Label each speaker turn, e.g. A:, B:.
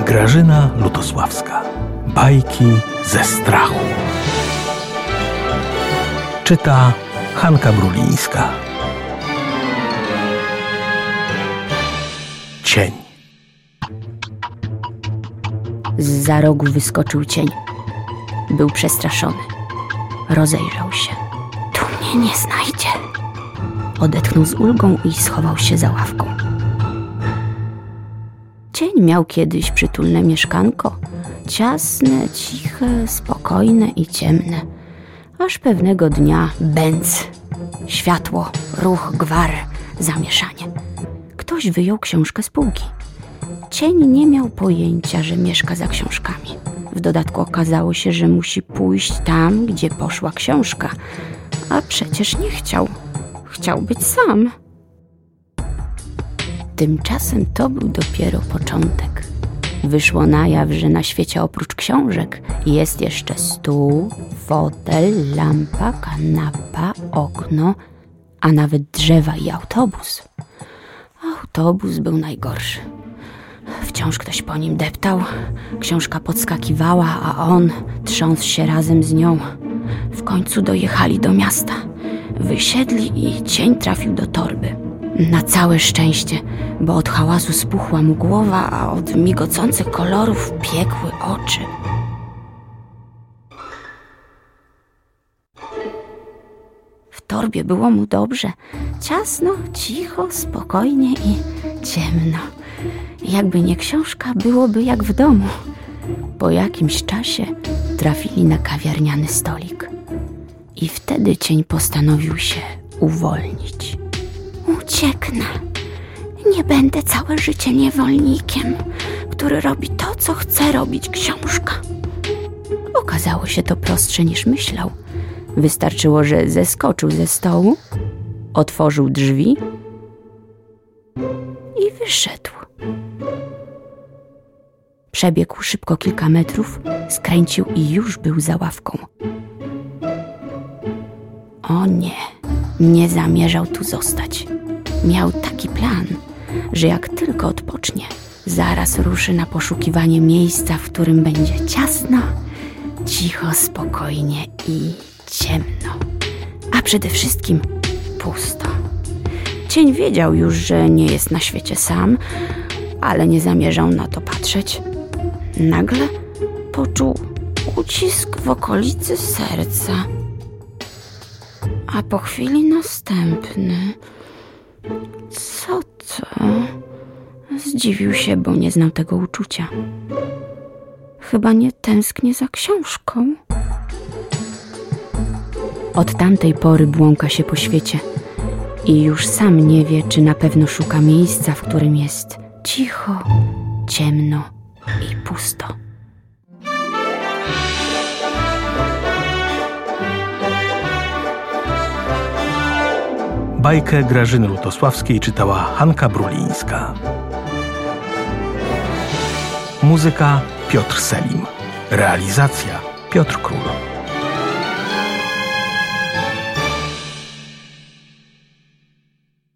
A: Grażyna Lutosławska. Bajki ze strachu. Czyta Hanka Brulińska. Cień.
B: Zza rogu wyskoczył cień. Był przestraszony. Rozejrzał się. Tu mnie nie znajdzie. Odetchnął z ulgą i schował się za ławką. Cień miał kiedyś przytulne mieszkanko. Ciasne, ciche, spokojne i ciemne. Aż pewnego dnia bęc. Światło, ruch, gwar, zamieszanie. Ktoś wyjął książkę z półki. Cień nie miał pojęcia, że mieszka za książkami. W dodatku okazało się, że musi pójść tam, gdzie poszła książka. A przecież nie chciał. Chciał być sam. Tymczasem to był dopiero początek. Wyszło na jaw, że na świecie oprócz książek jest jeszcze stół, fotel, lampa, kanapa, okno, a nawet drzewa i autobus. Autobus był najgorszy. Wciąż ktoś po nim deptał, książka podskakiwała, a on trząsł się razem z nią. W końcu dojechali do miasta. Wysiedli i cień trafił do torby. Na całe szczęście, bo od hałasu spuchła mu głowa, a od migocących kolorów piekły oczy. W torbie było mu dobrze. Ciasno, cicho, spokojnie i ciemno. Jakby nie książka, byłoby jak w domu. Po jakimś czasie trafili na kawiarniany stolik. I wtedy cień postanowił się uwolnić. Ucieknę. Nie będę całe życie niewolnikiem, który robi to, co chce robić książka. Okazało się to prostsze niż myślał. Wystarczyło, że zeskoczył ze stołu, otworzył drzwi i wyszedł. Przebiegł szybko kilka metrów, skręcił i już był za ławką. O nie zamierzał tu zostać. Miał taki plan, że jak tylko odpocznie, zaraz ruszy na poszukiwanie miejsca, w którym będzie ciasno, cicho, spokojnie i ciemno. A przede wszystkim pusto. Cień wiedział już, że nie jest na świecie sam, ale nie zamierzał na to patrzeć. Nagle poczuł ucisk w okolicy serca. A po chwili następny. Co to? Zdziwił się, bo nie znał tego uczucia. Chyba nie tęsknię za książką. Od tamtej pory błąka się po świecie i już sam nie wie, czy na pewno szuka miejsca, w którym jest cicho, ciemno i pusto.
A: Bajkę Grażyny Lutosławskiej czytała Hanka Brulińska. Muzyka Piotr Selim. Realizacja Piotr Król.